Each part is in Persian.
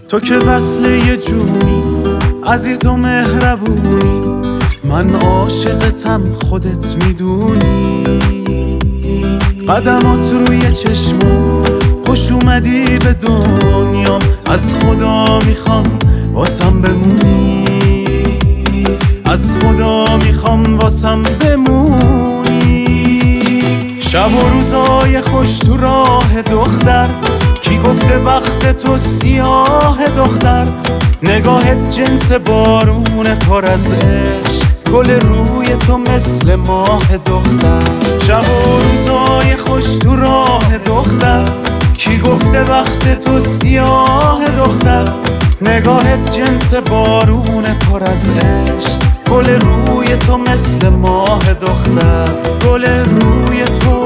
تو که وصل یه جونی عزیز و مهربونی، من عاشقتم خودت میدونی. قدمات روی چشمم خوش اومدی به دنیام، از خدا میخوام واسم بمونی، از خدا میخوام واسم بمونی. شب و روزای خوش تو راه دختر، کی گفته بخت تو سیاه دختر؟ نگاهت جنس بارون پر از عشق، گل روی تو مثل ماه دختر. شب و روزای خوش تو راه دختر، کی گفته وقت تو سیاه دختر؟ نگاهت جنس بارون پر از عشق، گل روی تو مثل ماه دختر، گل روی تو.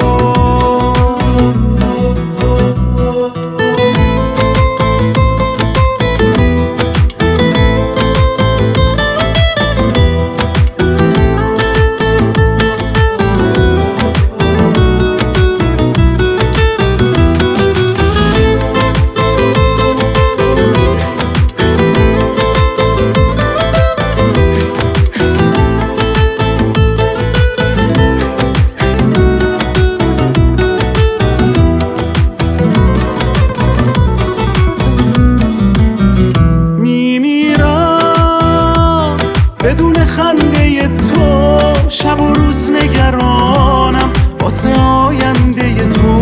بدون خنده تو شب و روز نگرانم واسه آینده تو.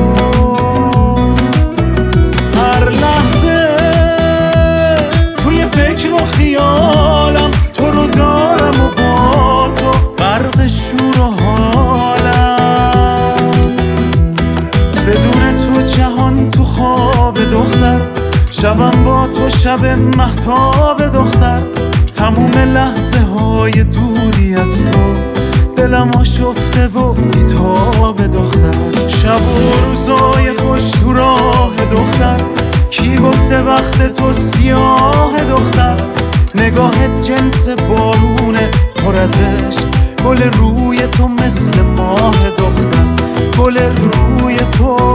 هر لحظه توی فکر و خیالم تو رو دارم و با تو غرق شور و حالم. بدون تو جهان تو خواب دختر، شبم با تو شب مهتاب دختر. تموم لحظه های دوری از تو دلم آشفته و بیتاب دختر. شب و روزای خوش تو راه دختر، کی گفته وقت تو سیاه دختر؟ نگاهت جنس بارونه پر از عشق، گل روی تو مثل ماه دختر، گل روی تو.